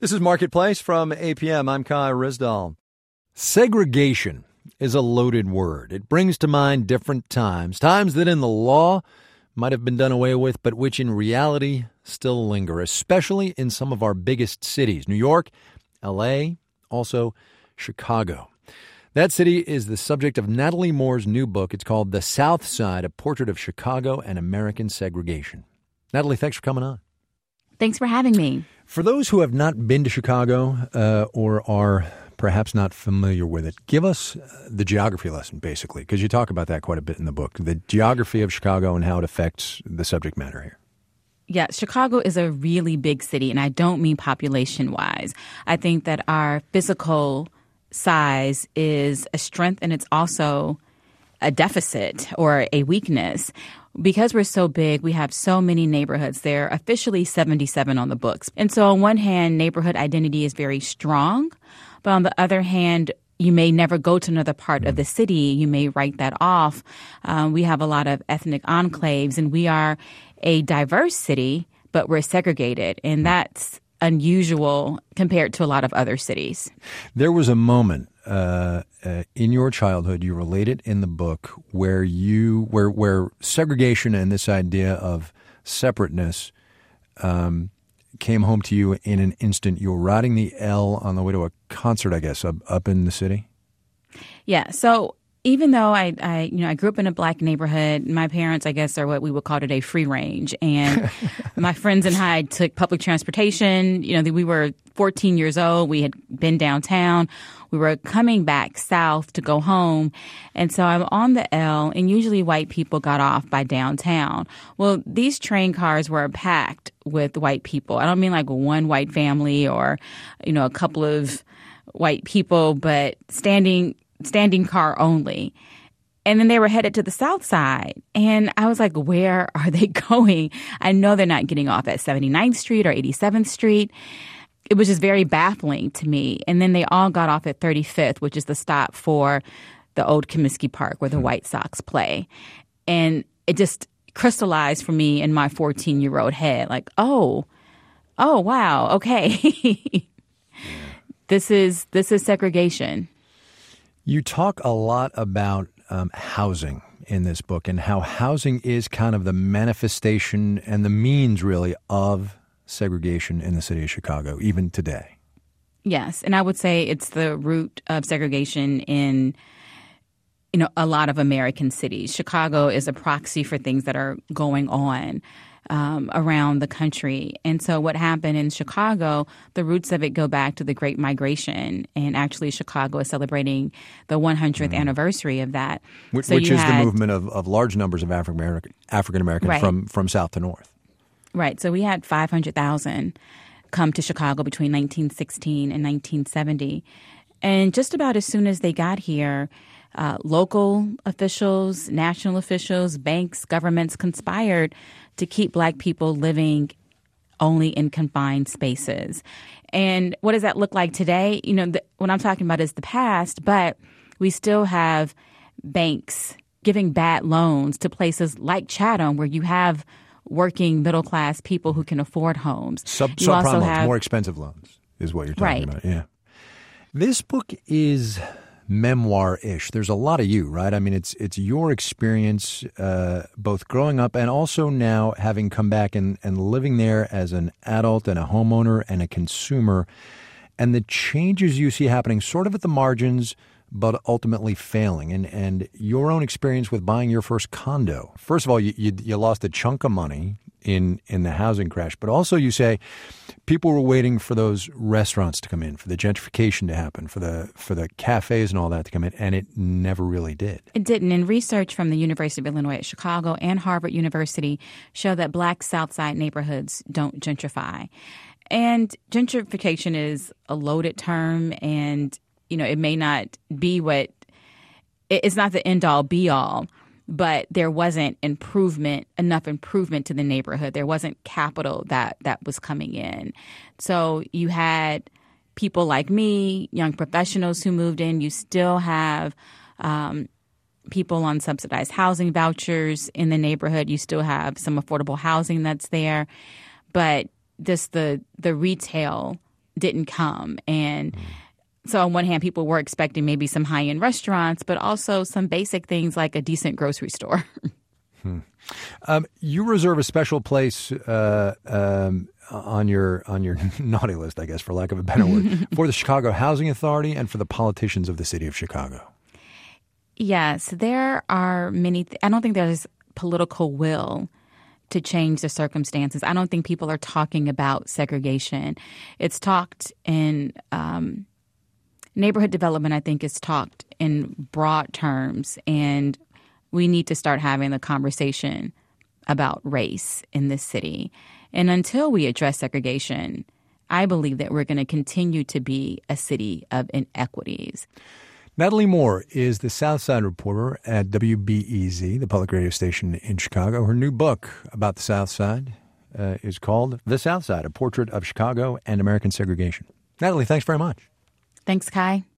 This is Marketplace from APM. I'm Kai Rizdal. Segregation is a loaded word. It brings to mind different times that in the law might have been done away with, but which in reality still linger, especially in some of our biggest cities, New York, L.A., also Chicago. That city is the subject of Natalie Moore's new book. It's called The South Side, A Portrait of Chicago and American Segregation. Natalie, thanks for coming on. Thanks for having me. For those who have not been to Chicago or are perhaps not familiar with it, give us the geography lesson, basically, because you talk about that quite a bit in the book, the geography of Chicago and how it affects the subject matter here. Yeah, Chicago is a really big city, and I don't mean population-wise. I think that our physical size is a strength, and it's also a deficit or a weakness. Because we're so big, we have so many neighborhoods. There are officially 77 on the books. And so on one hand, neighborhood identity is very strong. But on the other hand, you may never go to another part of the city. You may write that off. We have a lot of ethnic enclaves, and we are a diverse city, but we're segregated. And that's unusual compared to a lot of other cities. There was a moment in your childhood, you relate it in the book, where segregation and this idea of separateness came home to you in an instant. You were riding the L on the way to a concert, I guess, up in the city. Yeah. So even though I grew up in a black neighborhood, my parents, I guess, are what we would call today free range. And my friends and I took public transportation. We were 14 years old. We had been downtown. We were coming back south to go home. And so I'm on the L, and usually white people got off by downtown. Well, these train cars were packed with white people. I don't mean like one white family or, a couple of white people, but standing car only. And then they were headed to the south side. And I was like, where are they going? I know they're not getting off at 79th Street or 87th Street. It was just very baffling to me. And then they all got off at 35th, which is the stop for the old Comiskey Park where the White Sox play. And it just crystallized for me in my 14-year-old head, like, oh, wow, okay. This is segregation. You talk a lot about housing in this book and how housing is kind of the manifestation and the means, really, of segregation in the city of Chicago, even today. Yes, and I would say it's the root of segregation in a lot of American cities. Chicago is a proxy for things that are going on around the country. And so what happened in Chicago, the roots of it go back to the Great Migration. And actually, Chicago is celebrating the 100th anniversary of that. Which is the movement of large numbers of African-Americans right. from south to north. Right. So we had 500,000 come to Chicago between 1916 and 1970. And just about as soon as they got here, local officials, national officials, banks, governments conspired to keep black people living only in confined spaces. And what does that look like today? What I'm talking about is the past, but we still have banks giving bad loans to places like Chatham where you have working middle-class people who can afford homes. Subprime loans, more expensive loans is what you're talking about. Yeah. This book is memoir-ish. There's a lot of you, right? I mean, it's your experience both growing up and also now having come back and living there as an adult and a homeowner and a consumer, and the changes you see happening sort of at the margins but ultimately failing. And your own experience with buying your first condo. First of all, you lost a chunk of money in the housing crash, but also you say people were waiting for those restaurants to come in, for the gentrification to happen, for the cafes and all that to come in, and it never really did. It didn't. And research from the University of Illinois at Chicago and Harvard University show that black South Side neighborhoods don't gentrify. And gentrification is a loaded term, and it may not be it's not the end-all, be-all, but there wasn't enough improvement to the neighborhood. There wasn't capital that was coming in. So you had people like me, young professionals who moved in. You still have people on subsidized housing vouchers in the neighborhood. You still have some affordable housing that's there. But just the retail didn't come. And so on one hand, people were expecting maybe some high-end restaurants, but also some basic things like a decent grocery store. You reserve a special place on your naughty list, I guess, for lack of a better word, for the Chicago Housing Authority and for the politicians of the city of Chicago. Yes, there are many. I don't think there's political will to change the circumstances. I don't think people are talking about segregation. It's talked in neighborhood development. I think it's talked in broad terms, and we need to start having the conversation about race in this city. And until we address segregation, I believe that we're going to continue to be a city of inequities. Natalie Moore is the Southside reporter at WBEZ, the public radio station in Chicago. Her new book about the Southside is called The Southside, A Portrait of Chicago and American Segregation. Natalie, thanks very much. Thanks, Kai.